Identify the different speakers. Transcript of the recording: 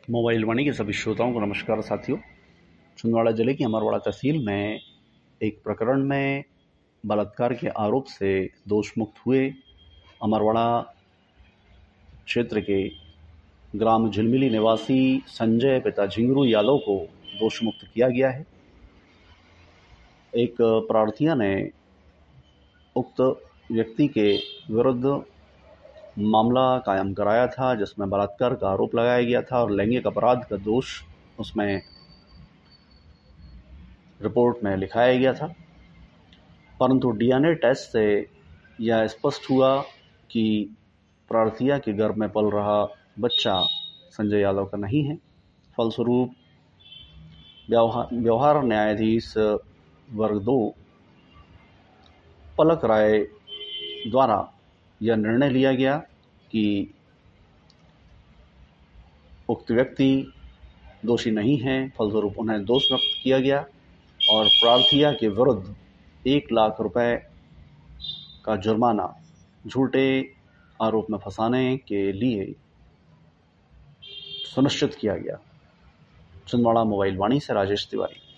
Speaker 1: Mobile वाणी के सभी श्रोताओं को नमस्कार साथियों। छिंदवाड़ा जिले की अमरवाड़ा तहसील में एक प्रकरण में बलात्कार के आरोप से दोषमुक्त हुए अमरवाड़ा क्षेत्र के ग्राम झिलमिली निवासी संजय पिता झिंगरू यादव को दोषमुक्त किया गया है। एक प्रार्थिया ने उक्त व्यक्ति के विरुद्ध मामला कायम कराया था, जिसमें बलात्कार का आरोप लगाया गया था और लैंगिक अपराध का दोष उसमें रिपोर्ट में लिखाया गया था। परंतु डीएनए टेस्ट से यह स्पष्ट हुआ कि प्रार्थिया के गर्भ में पल रहा बच्चा संजय यादव का नहीं है। फलस्वरूप व्यवहार न्यायाधीश वर्ग 2 पलक राय द्वारा यह निर्णय लिया गया कि उक्त व्यक्ति दोषी नहीं है। फलस्वरूप उन्हें दोष मुक्त किया गया और प्रार्थिया के विरुद्ध 1 लाख रुपए का जुर्माना झूठे आरोप में फंसाने के लिए सुनिश्चित किया गया। छिंदवाड़ा मोबाइल वाणी से राजेश तिवारी।